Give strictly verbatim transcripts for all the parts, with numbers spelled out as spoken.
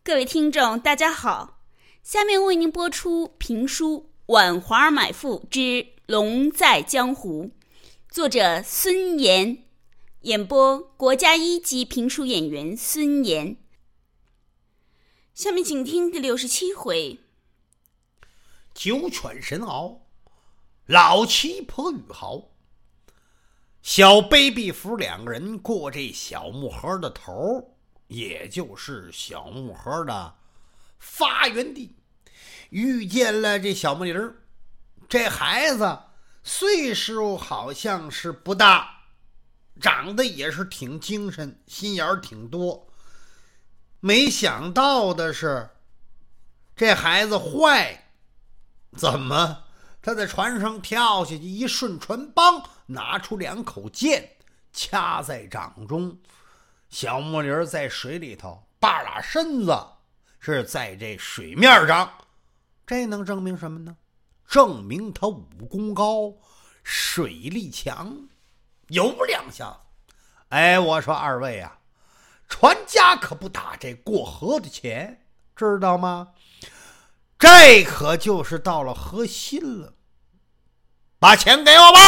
各位听众大家好，下面为您播出评书《婉华买妇之龙在江湖》，作者孙岩，演播国家一级评书演员孙岩。下面请听第六十七回。 九犬神鳌，老七婆与豪。小卑鄙夫两个人过这小木盒的头，也就是小木盒的发源地，遇见了这小木林儿。这孩子岁数好像是不大，长得也是挺精神，心眼儿挺多。没想到的是，这孩子坏。怎么？他在船上跳下去，一顺船帮，拿出两口剑，掐在掌中。小木林在水里头，半拉身子是在这水面上，这能证明什么呢？证明他武功高，水力强，有两下子。哎，我说二位啊，船家可不打这过河的钱，知道吗？这可就是到了核心了。把钱给我吧。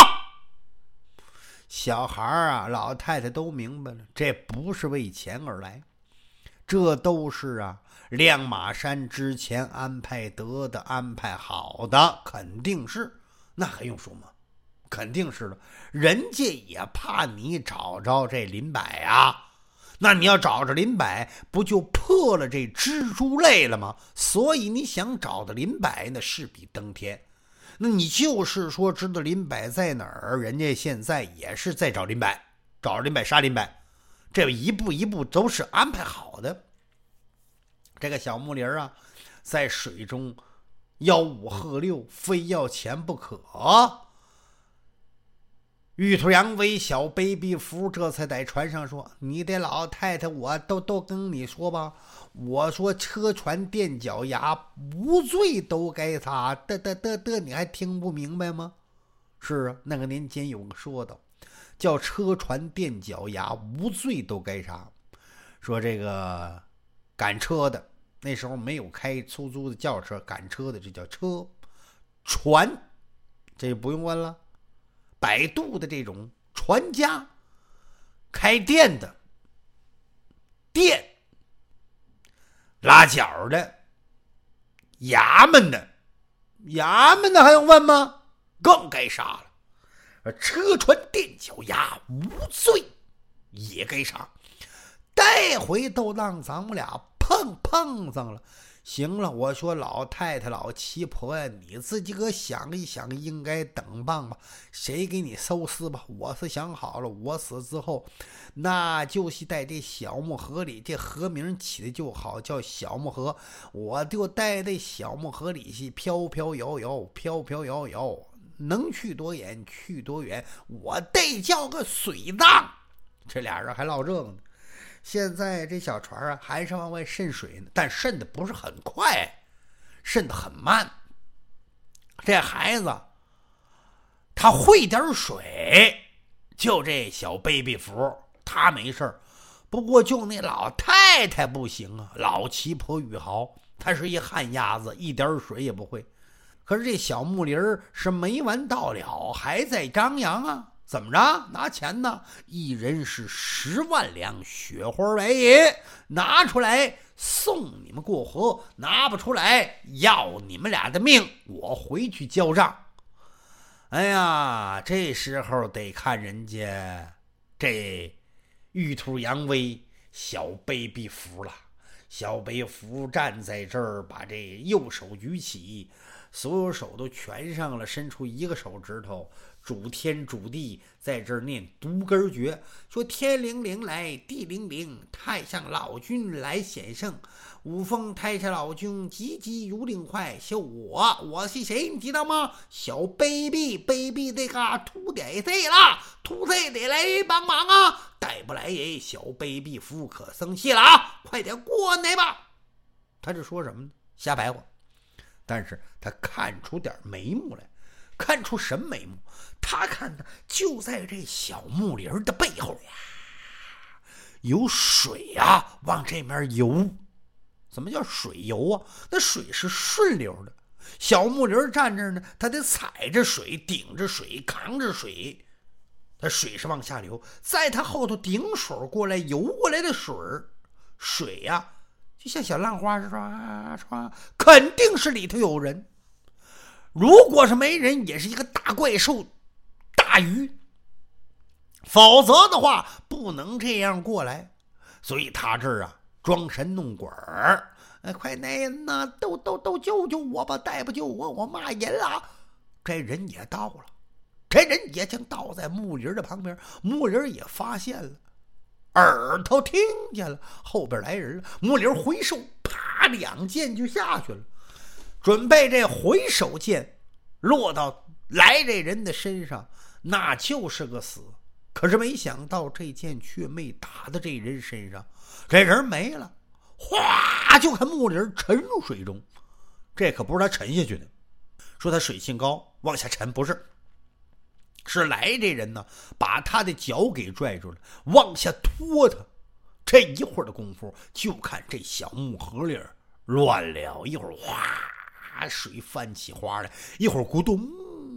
小孩啊，老太太都明白了，这不是为钱而来，这都是啊亮马山之前安排得的，安排好的，肯定是，那还用说吗？肯定是的，人家也怕你找着这林柏啊。那你要找着林柏，不就破了这蜘蛛类了吗？所以你想找到林柏，那势比登天。那你就是说知道林柏在哪儿，人家现在也是在找林柏，找林柏杀林柏，这一步一步都是安排好的。这个小木林啊，在水中吆五喝六，非要钱不可。玉兔扬威小卑鄙夫这才在船上说：“你的老太太，我都都跟你说吧，我说车船垫脚牙，无罪都该杀。的的的的，你还听不明白吗？是啊，那个年间有个说的，叫车船垫脚牙，无罪都该杀。说这个赶车的，那时候没有开出租的轿车，赶车的这叫车，船这不用问了。”摆渡的这种船家，开店的店，拉脚的衙门的衙门的还用问吗？更该杀了。车船垫脚牙，无罪也该杀。待会都让咱们俩碰碰上了。行了，我说老太太老七婆呀，你自己个想一想，应该等棒吧，谁给你收尸吧。我是想好了，我死之后那就是在这小木河里，这河名起的就好，叫小木河，我就待在小木河里去飘飘摇摇，飘飘摇摇，能去多远去多远，我得叫个水葬。这俩人还唠这个呢。现在这小船啊，还是往外渗水呢，但渗的不是很快，渗的很慢。这孩子他会点水，就这小卑鄙夫他没事，不过就那老太太不行啊，老七婆与豪，他是一旱鸭子，一点水也不会。可是这小木林是没完到了，还在张扬啊。怎么着？拿钱呢？一人是十万两雪花白银，拿出来送你们过河，拿不出来要你们俩的命，我回去交账。哎呀，这时候得看人家这玉兔扬威小卑鄙夫了。小卑夫站在这儿，把这右手举起，所有手都全上了，伸出一个手指头，主天主地，在这儿念独根诀，说天灵灵来，地灵灵，太上老君来显圣，五峰太上老君急急如令坏，就我我是谁你知道吗？小卑鄙卑鄙这个秃得罪了，秃贼得来帮忙啊，带不来也小卑鄙夫可生气了啊，快点过来吧。他这说什么呢？瞎白话，但是他看出点眉目来。看出什么眉目？他看的就在这小木林的背后呀，有水啊往这面游。 怎么叫水游啊？那水是顺流的，小木驴站这儿呢，他得踩着水，顶着水，扛着水，它水是往下流，在他后头顶水过来游过来的水水呀、啊，就像小浪花刷刷，肯定是里头有人。如果是没人，也是一个大怪兽、大鱼，否则的话不能这样过来。所以他这儿啊，装神弄鬼儿，哎，快来人呐，都都都救救我吧！再不救我，我骂人了。这人也到了，这人也将倒在木林的旁边，木林也发现了，耳朵听见了，后边来人了。木林回手，啪，两剑就下去了，准备这回手剑落到来这人的身上，那就是个死。可是没想到这剑却没打到这人身上，这人没了，哗，就看木林沉入水中。这可不是他沉下去的，说他水性高往下沉，不是，是来这人呢把他的脚给拽住了，往下拖他。这一会儿的功夫，就看这小木河里乱了，一会儿哗，水翻起花来，一会儿咕咚，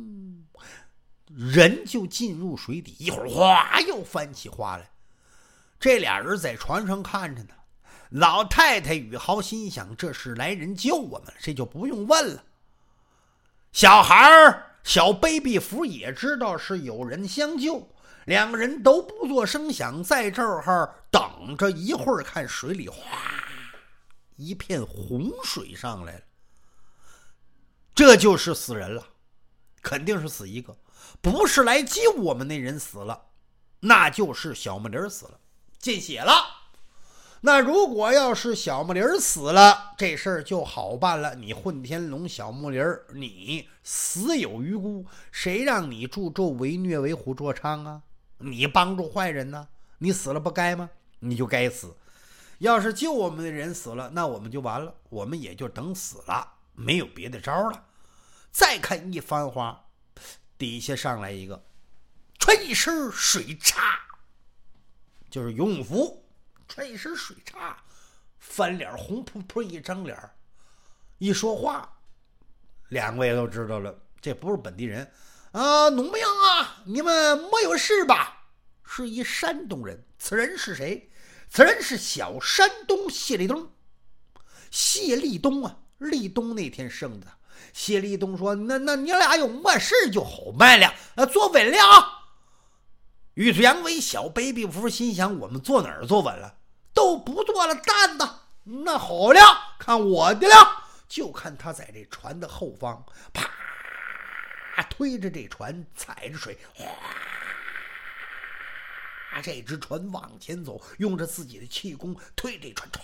人就进入水底，一会儿哗又翻起花来。这俩人在船上看着呢，老太太宇豪心想，这是来人救我们，这就不用问了。小孩小 baby 福也知道是有人相救，两个人都不作声响，在这儿等着，一会儿看水里哗一片洪水上来了，这就是死人了，肯定是死一个，不是来救我们那人死了，那就是小木林死了，见血了。那如果要是小木林死了，这事儿就好办了，你混天龙小木林，你死有余辜，谁让你助纣为虐为虎作伥啊？你帮助坏人呢，你死了不该吗？你就该死。要是救我们的人死了，那我们就完了，我们也就等死了，没有别的招了。再看一番花，底下上来一个穿一身水叉，就是游泳服，穿一身水叉，翻脸红扑扑一张脸，一说话，两位都知道了，这不是本地人啊，农民啊，你们没有事吧？是一山东人。此人是谁？此人是小山东谢立东。谢立东啊，立冬那天生的。谢立东说：“那那你俩有么事就好办了，啊，坐稳了啊。”于是杨伟小 baby 夫心想：我们坐哪儿坐稳了？都不坐了，蛋的。那好了，看我的了。就看他在这船的后方，啪，推着这船，踩着水，哗，这只船往前走，用着自己的气功推这船，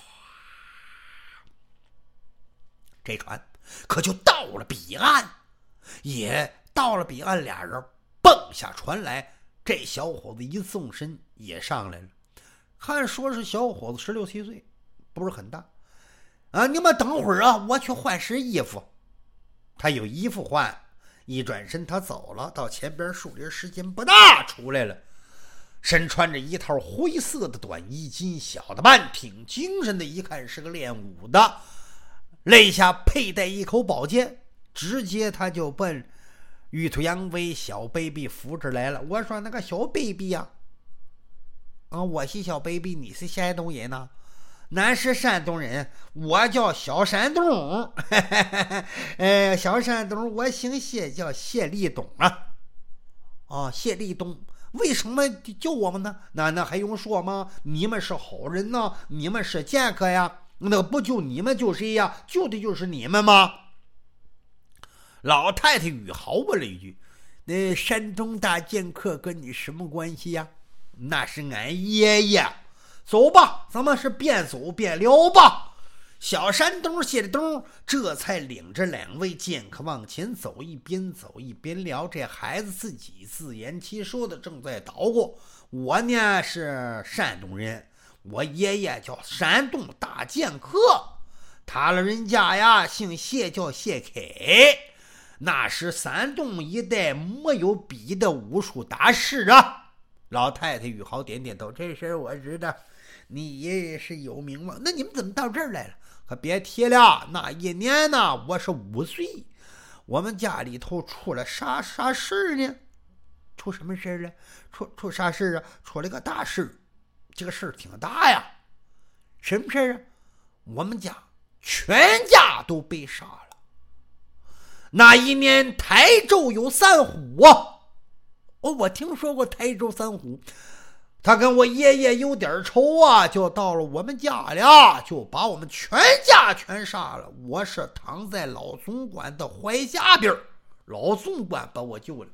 这船可就到了彼岸，也到了彼岸，俩人蹦下船来，这小伙子一纵身也上来了。看说是小伙子十六七岁，不是很大啊。你们等会儿啊，我去换身衣服。他有衣服换，一转身他走了，到前边树林，时间不大出来了，身穿着一套灰色的短衣襟，小的半，挺精神的，一看是个练武的，肋下佩戴一口宝剑，直接他就奔玉兔扬威小 baby 扶着来了。我说那个小 baby 呀、啊，啊，我是小 baby， 你是山东人呢？俺是山东人，我叫小山东。哎，小山东，我姓谢，叫谢立东啊。哦，谢立东，为什么救我们呢？那那还用说吗？你们是好人呢，你们是剑客呀。那不救你们救谁呀？救的就是你们吗？老太太宇豪问了一句：“那山东大剑客跟你什么关系呀？”那是俺爷爷。走吧，咱们是边走边聊吧。小山东谢立东这才领着两位剑客往前走，一边走一边聊。这孩子自己自言其说的正在捣鼓。我呢是山东人，我爷爷叫山东大剑客，他老人家呀姓谢，叫谢开，那是山东一带没有比的武术大师啊。老太太宇豪点点头，这事儿我知道，你爷爷是有名望。那你们怎么到这儿来了？ 可别提了，那一年呢，我是五岁，我们家里头出了啥啥事呢？出什么事了？出出啥事啊？出了个大事，这个事儿挺大呀。什么事啊？我们家全家都被杀了。那一年台州有三虎啊，哦，我听说过台州三虎。他跟我爷爷有点仇啊，就到了我们家了，就把我们全家全杀了。我是躺在老总管的怀下边，老总管把我救了。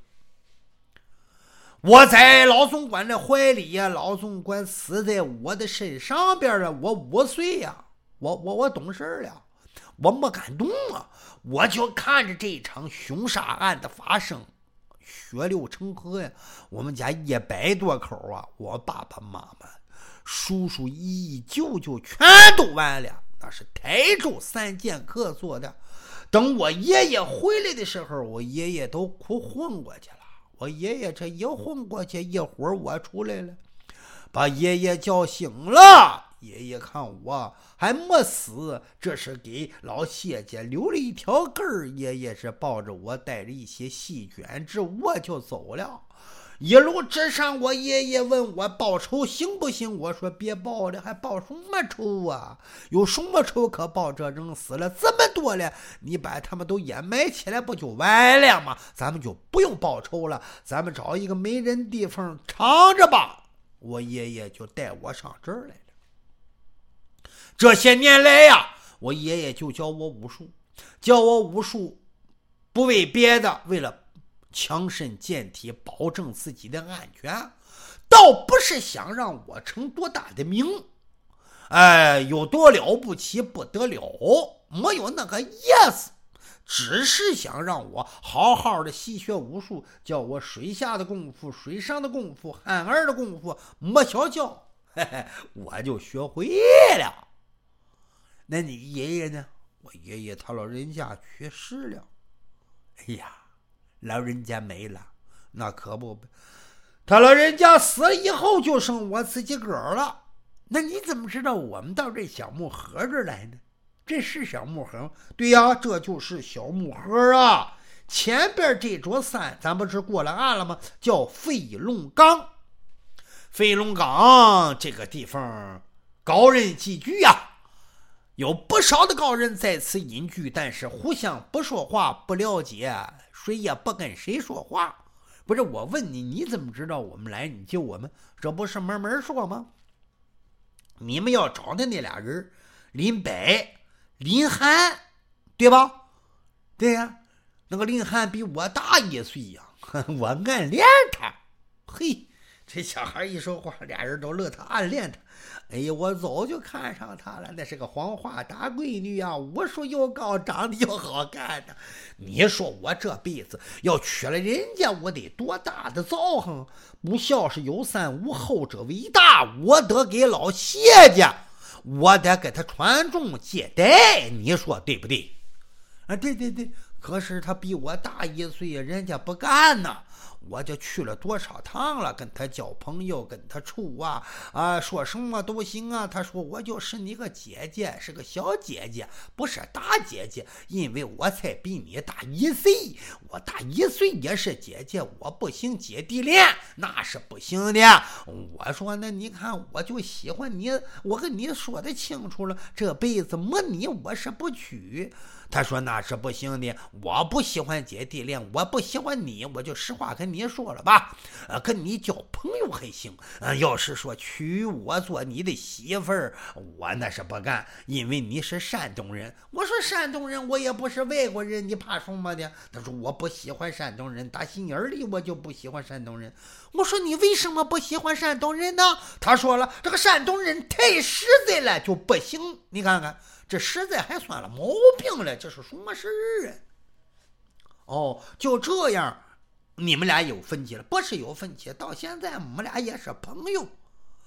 我在老总管的怀里呀，老总管死在我的身上边了。我五岁呀，我我我懂事了，我没敢动啊，我就看着这场凶杀案的发生。血流成河呀！我们家一百多口啊，我爸爸妈妈、叔叔、姨姨、舅舅全都完了。那是台州三剑客做的。等我爷爷回来的时候，我爷爷都哭昏过去了。我爷爷这一昏过去，一会儿我出来了，把爷爷叫醒了。爷爷看我还没死，这是给老谢家留了一条根儿。爷爷是抱着我，带着一些细卷纸，我就走了。一路之上，我爷爷问我报仇行不行？我说别报了，还报什么仇啊？有什么仇可报？这人死了这么多了，你把他们都掩埋起来不就完了吗？咱们就不用报仇了，咱们找一个没人地方藏着吧。我爷爷就带我上这儿来了。这些年来呀，我爷爷就教我武术，教我武术不为别的，为了强身健体，保证自己的安全，倒不是想让我成多大的名，哎，有多了不起不得了，没有那个意思，只是想让我好好的习学武术，教我水下的功夫、水上的功夫、汉儿的功夫，没小教，嘿嘿，我就学会了。那你爷爷呢？我爷爷他老人家去世了。哎呀，老人家没了，那可不，他老人家死了以后就剩我自己个儿了。那你怎么知道我们到这小木盒这来呢？这是小木盒？对呀，这就是小木盒啊。前边这座山咱不是过了岸了吗？叫飞龙岗。飞龙岗这个地方高人集聚呀、啊，有不少的高人在此隐居，但是互相不说话，不了解，谁也不跟谁说话。不是，我问你，你怎么知道我们来？你救我们，这不是门门说吗？你们要找的那俩人，林北、林涵，对吧？对呀，那个林涵比我大一岁呀，我暗恋他。嘿，这小孩一说话，俩人都乐他暗恋他。哎呀，我早就看上她了，那是个黄花大闺女啊，武术又高，长得又好看的。你说我这辈子要娶了人家，我得多大的造行？不孝是有三无，后者为大。我得给老谢家，我得给他传宗接代，你说对不对？啊，对对对。可是他比我大一岁，人家不干呢。我就去了多少趟了，跟他交朋友，跟他处啊啊，说什么都行啊。他说我就是你个姐姐，是个小姐姐，不是大姐姐，因为我才比你大一岁，我大一岁也是姐姐，我不行姐弟恋，那是不行的。我说那你看，我就喜欢你，我跟你说的清楚了，这辈子没你我是不娶。他说那是不行的，我不喜欢姐弟恋，我不喜欢你，我就实话跟你说了吧，呃，跟你交朋友还行，呃，要是说娶我做你的媳妇儿，我那是不干，因为你是山东人。我说山东人，我也不是外国人，你怕什么的？他说我不喜欢山东人，打心眼里我就不喜欢山东人。我说你为什么不喜欢山东人呢？他说了，这个山东人太实在了，就不行。你看看。这实在还算了毛病了，这是什么事啊？哦，就这样，你们俩有分歧了？不是有分歧，到现在我们俩也是朋友。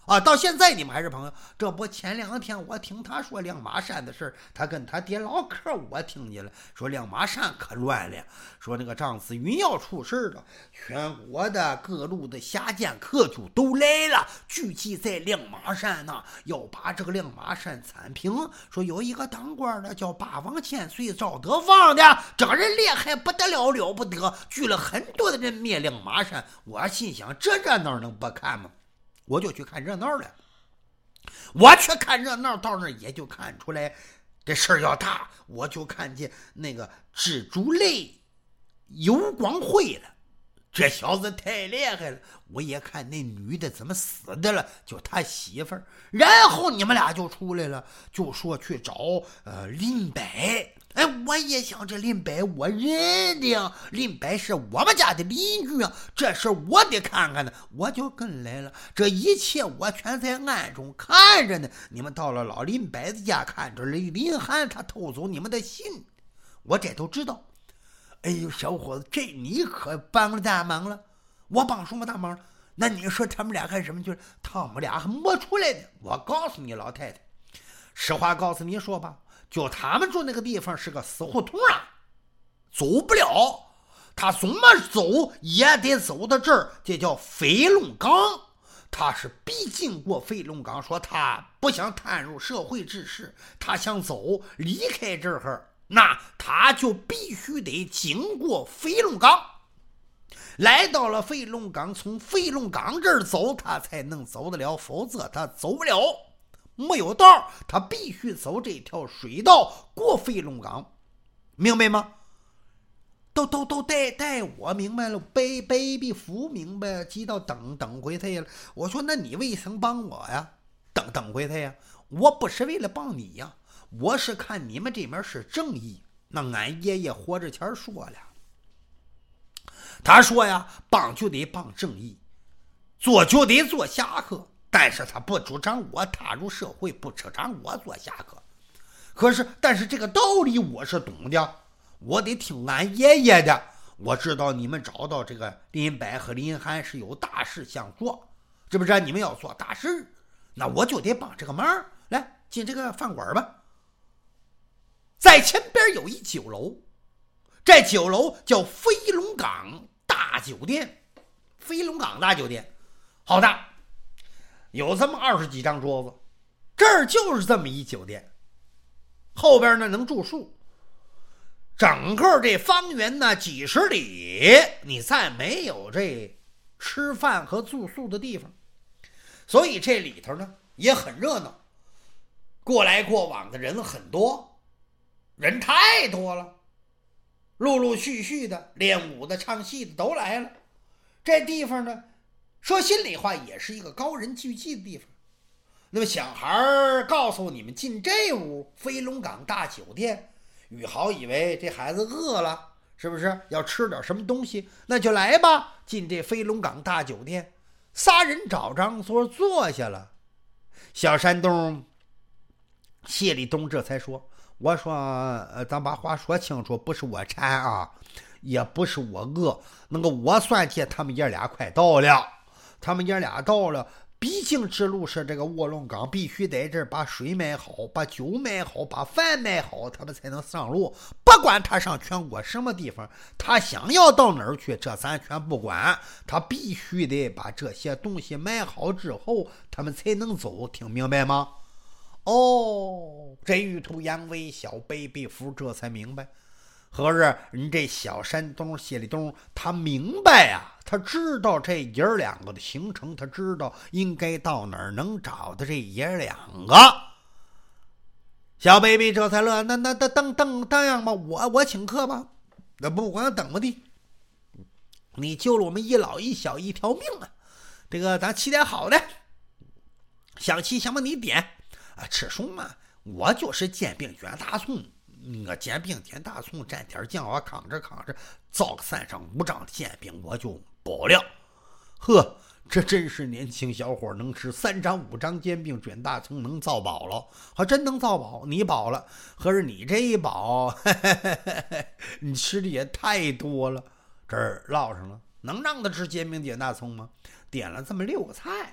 啊，到现在你们还是朋友。这不前两天我听他说亮马山的事，他跟他爹唠嗑，我听见了，说亮马山可乱了，说那个张子云要出事了，全国的各路的下剑客就都来了，聚集在亮马山呢，要把这个亮马山铲平。说有一个当官的叫八王千岁赵德芳的，这个人厉害不得了，了不得，聚了很多的人灭亮马山。我心想这热闹能不看吗？我就去看热闹了。我去看热闹，到那儿也就看出来这事儿要大。我就看见那个蜘蛛泪游光会了，这小子太厉害了。我也看那女的怎么死的了，就他媳妇儿。然后你们俩就出来了，就说去找呃林柏。哎，我也想这林柏我认的，林柏是我们家的邻居啊，这事我得看看呢，我就跟来了。这一切我全在暗中看着呢。你们到了老林柏的家，看着林涵他偷走你们的信，我这都知道。哎呦，小伙子，这你可帮了大忙了。我帮什么大忙了？那你说他们俩干什么去了？他们俩还没出来呢。我告诉你老太太，实话告诉你说吧，就他们住那个地方是个死胡同啊，走不了。他怎么走也得走到这儿，这叫飞龙岗。他是必经过飞龙岗，说他不想探入社会之事，他想走离开这儿，那他就必须得经过飞龙岗。来到了飞龙岗，从飞龙岗这儿走，他才能走得了，否则他走不了。没有道，他必须走这条水道过飞龙岗，明白吗？都都都带带我明白了，背背比服明白，急到等等回他了。我说那你为什么帮我呀？等等回他呀？我不是为了帮你呀，我是看你们这边是正义。那俺爷爷活着前说了，他说呀，帮就得帮正义，做就得做侠客。但是他不主张我踏入社会，不主张我做侠客。可是，但是这个道理我是懂的，我得听俺爷爷的。我知道你们找到这个林柏和林涵是有大事相做，是不是？你们要做大事，那我就得帮这个忙。来，进这个饭馆吧。在前边有一酒楼，这酒楼叫飞龙岗大酒店。飞龙岗大酒店好大，有这么二十几张桌子，这儿就是这么一酒店。后边呢能住宿，整个这方圆呢几十里，你再没有这吃饭和住宿的地方，所以这里头呢也很热闹，过来过往的人很多，人太多了，陆陆续续的练武的唱戏的都来了。这地方呢说心里话也是一个高人聚集的地方。那么小孩告诉你们进这屋飞龙岗大酒店，宇豪以为这孩子饿了，是不是要吃点什么东西？那就来吧，进这飞龙岗大酒店。仨人找张桌坐下了。小山东谢立东这才说，我说呃，咱把话说清楚，不是我馋啊，也不是我饿，那个我算计他们爷俩快到了，他们爷俩到了，必经之路是这个卧龙岗，必须在这儿把水买好，把酒买好，把饭买好，他们才能上路。不管他上全国什么地方，他想要到哪儿去，这咱全不管，他必须得把这些东西买好之后，他们才能走，听明白吗？哦，这玉兔杨伟小 baby 夫这才明白。合着你这小山东谢立东他明白呀、啊，他知道这爷儿两个的行程，他知道应该到哪儿能找的这爷儿两个。小 baby 这才乐，那那等等等样吧，我我请客吧，那不管等不的，你救了我们一老一小一条命啊！这个咱起点好的，想吃什么你点啊，吃什么我就是煎饼卷大葱。我煎饼点大葱蘸点酱，我扛着扛着造个三张五张的煎饼我就饱了。呵，这真是年轻小伙能吃三张五张煎饼卷大葱能造饱了，还真能造饱。你饱了，合着你这一饱嘿嘿嘿嘿，你吃的也太多了。这儿落上了，能让他吃煎饼点大葱吗？点了这么六个菜，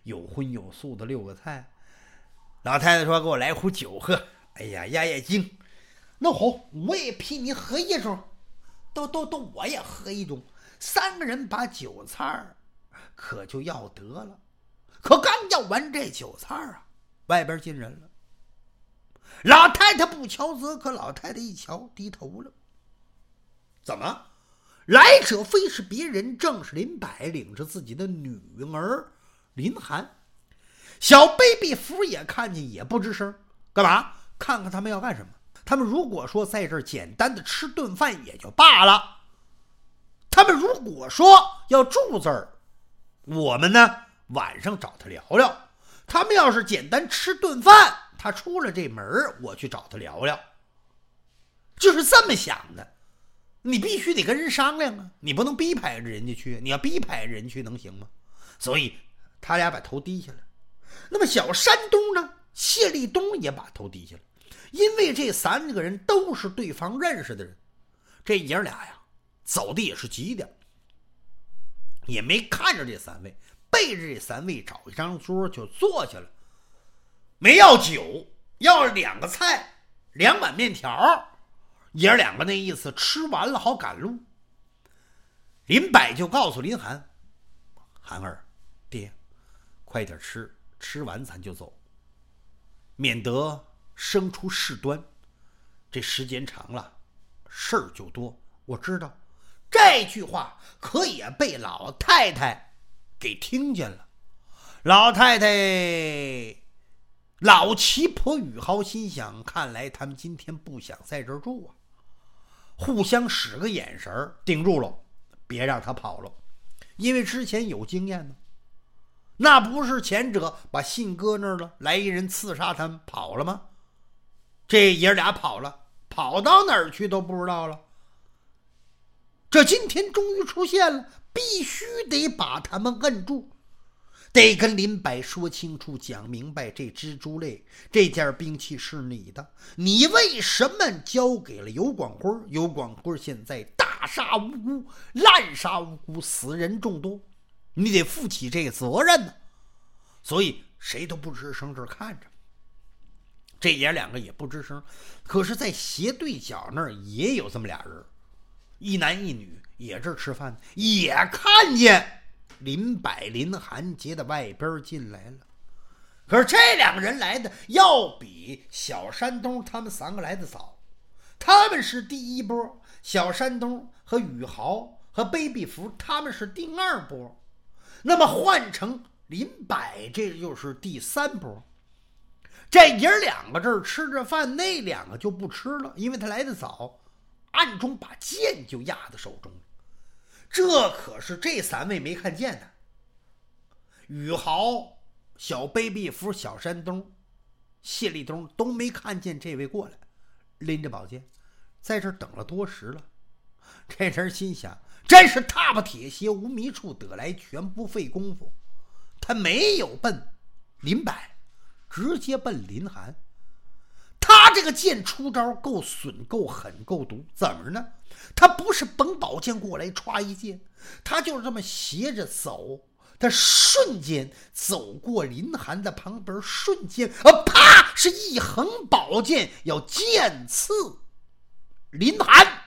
有荤有素的六个菜。老太太说给我来壶酒喝，哎呀压压惊。那好，我也陪你喝一盅，都都都我也喝一盅。三个人把酒菜可就要得了，可刚要完这酒菜啊，外边进人了。老太太不瞧则可，老太太一瞧低头了。怎么？来者非是别人，正是林柏领着自己的女儿林寒。小 baby 福也看见，也不吱声。干嘛？看看他们要干什么。他们如果说在这儿简单的吃顿饭也就罢了，他们如果说要住这儿，我们呢晚上找他聊聊。他们要是简单吃顿饭，他出了这门我去找他聊聊，就是这么想的。你必须得跟人商量啊，你不能逼迫着人家去，你要逼迫人去能行吗？所以他俩把头低下来。那么小山东呢，谢立东也把头低下来，因为这三个人都是对方认识的人。这爷俩呀走的也是急点，也没看着这三位，背着这三位找一张桌就坐下了。没要酒，要两个菜，两碗面条。爷儿两个那意思，吃完了好赶路。林柏就告诉林寒：“寒儿，爹，快点吃，吃完咱就走，免得生出事端。这时间长了，事儿就多。”我知道，这句话可也被老太太给听见了。老太太老奇婆宇豪心想，看来他们今天不想在这儿住啊。互相使个眼神盯住了，别让他跑了，因为之前有经验呢。那不是前者把信搁那儿了，来一人刺杀他们跑了吗？这爷俩跑了，跑到哪儿去都不知道了。这今天终于出现了，必须得把他们摁住，得跟林柏说清楚，讲明白，这蜘蛛类这件兵器是你的，你为什么交给了尤广辉？尤广辉现在大杀无辜，滥杀无辜，死人众多，你得负起这个责任呢。所以谁都不吱声，这看着。这爷两个也不吱声，可是在斜对角那儿也有这么俩人，一男一女，也这吃饭，也看见林柏林寒结的外边进来了。可是这两个人来的要比小山东他们三个来的早，他们是第一波，小山东和宇豪和卑鄙福他们是第二波，那么换成林柏这就是第三波。这爷两个这儿吃着饭，那两个就不吃了，因为他来的早，暗中把剑就压在手中。这可是这三位没看见的，宇豪、小卑鄙福、小山东、谢立东都没看见这位过来，拎着宝剑在这儿等了多时了。这人心想，真是踏破铁鞋无觅处，得来全不费功夫。他没有奔林柏，直接奔林寒。他这个剑出招够损够狠够毒，怎么呢？他不是绷宝剑过来歘一剑，他就是这么斜着走，他瞬间走过林寒的旁边，瞬间啊啪是一横宝剑要剑刺林寒。